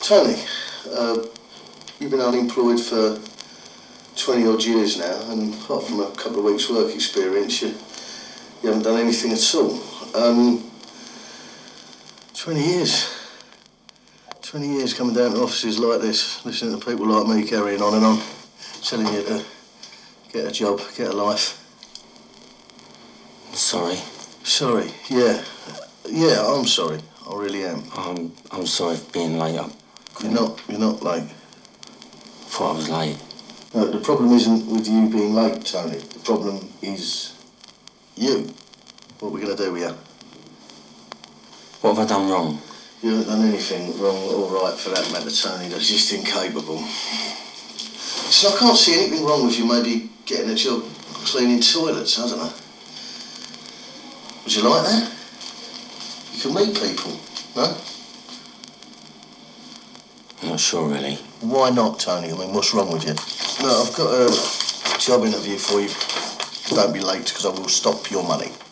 Tony, you've been unemployed for 20 odd years now, and apart from a couple of weeks' work experience, you haven't done anything at all. 20 years. 20 years coming down to offices like this, listening to people like me carrying on and on, telling you to get a job, get a life. Sorry. Sorry, yeah. Yeah, I'm sorry. I really am. I'm sorry for being late. You're not late. Thought I was late. No, the problem isn't with you being late, Tony. The problem is you. What are we going to do with you? What have I done wrong? You haven't done anything wrong or right for that matter, Tony. That's just incapable. So I can't see anything wrong with you maybe getting a job cleaning toilets, I don't know. Would you like that? You can meet people, no? I'm not sure, really. Why not, Tony? I mean, what's wrong with you? No, I've got a job interview for you. Don't be late, because I will stop your money.